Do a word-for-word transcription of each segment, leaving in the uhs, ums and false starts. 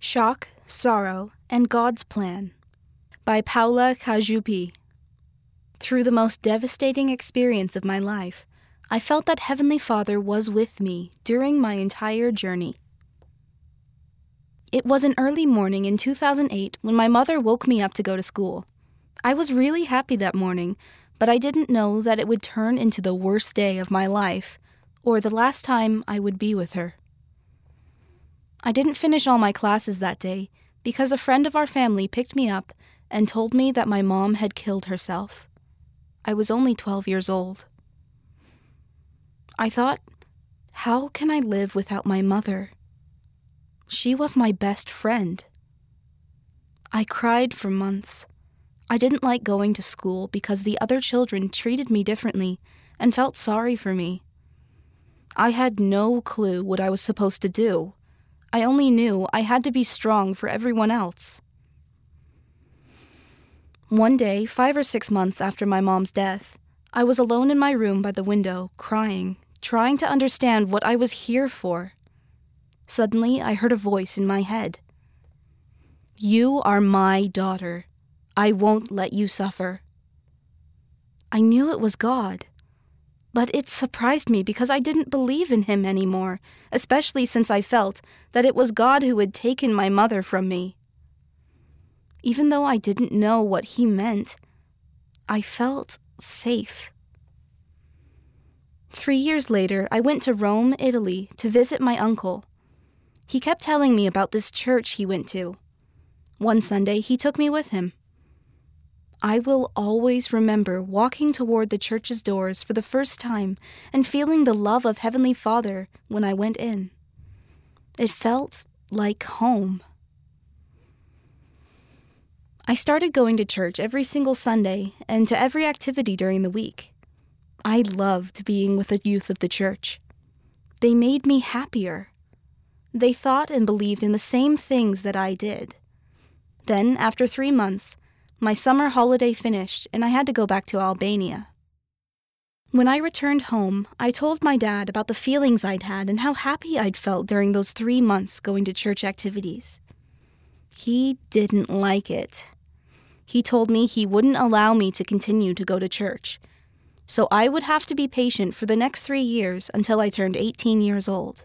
Shock, Sorrow, and God's Plan by Paula Cajupi. Through the most devastating experience of my life, I felt that Heavenly Father was with me during my entire journey. It was an early morning in two thousand eight when my mother woke me up to go to school. I was really happy that morning, but I didn't know that it would turn into the worst day of my life, or the last time I would be with her. I didn't finish all my classes that day because a friend of our family picked me up and told me that my mom had killed herself. I was only twelve years old. I thought, how can I live without my mother? She was my best friend. I cried for months. I didn't like going to school because the other children treated me differently and felt sorry for me. I had no clue what I was supposed to do. I only knew I had to be strong for everyone else. One day, five or six months after my mom's death, I was alone in my room by the window, crying, trying to understand what I was here for. Suddenly, I heard a voice in my head. "You are my daughter. I won't let you suffer." I knew it was God, but it surprised me because I didn't believe in him anymore, especially since I felt that it was God who had taken my mother from me. Even though I didn't know what he meant, I felt safe. Three years later, I went to Rome, Italy, to visit my uncle. He kept telling me about this church he went to. One Sunday, he took me with him. I will always remember walking toward the church's doors for the first time and feeling the love of Heavenly Father when I went in. It felt like home. I started going to church every single Sunday and to every activity during the week. I loved being with the youth of the church. They made me happier. They thought and believed in the same things that I did. Then, after three months, my summer holiday finished and I had to go back to Albania. When I returned home, I told my dad about the feelings I'd had and how happy I'd felt during those three months going to church activities. He didn't like it. He told me he wouldn't allow me to continue to go to church, so I would have to be patient for the next three years until I turned eighteen years old.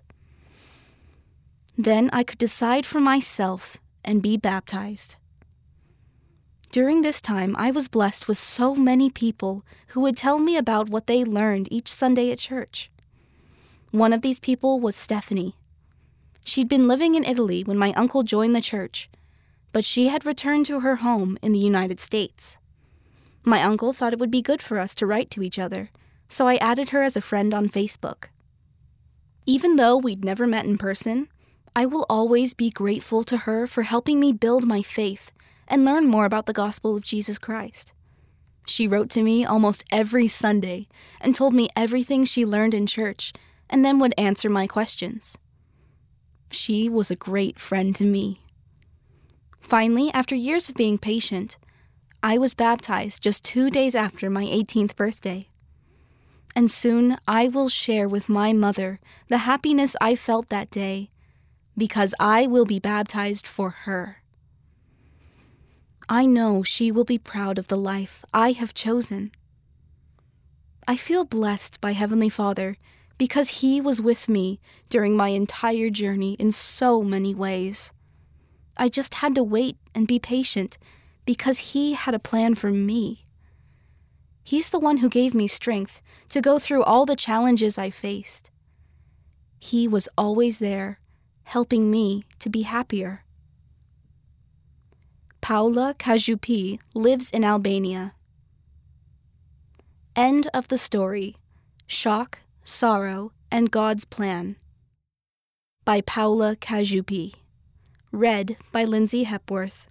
Then I could decide for myself and be baptized. During this time, I was blessed with so many people who would tell me about what they learned each Sunday at church. One of these people was Stephanie. She'd been living in Italy when my uncle joined the church, but she had returned to her home in the United States. My uncle thought it would be good for us to write to each other, so I added her as a friend on Facebook. Even though we'd never met in person, I will always be grateful to her for helping me build my faith and learn more about the gospel of Jesus Christ. She wrote to me almost every Sunday and told me everything she learned in church and then would answer my questions. She was a great friend to me. Finally, after years of being patient, I was baptized just two days after my eighteenth birthday. And soon I will share with my mother the happiness I felt that day because I will be baptized for her. I know she will be proud of the life I have chosen. I feel blessed by Heavenly Father because He was with me during my entire journey in so many ways. I just had to wait and be patient because He had a plan for me. He's the one who gave me strength to go through all the challenges I faced. He was always there, helping me to be happier. Paula Cajupi lives in Albania. End of the story. Shock, Sorrow, and God's Plan by Paula Cajupi. Read by Lindsay Hepworth.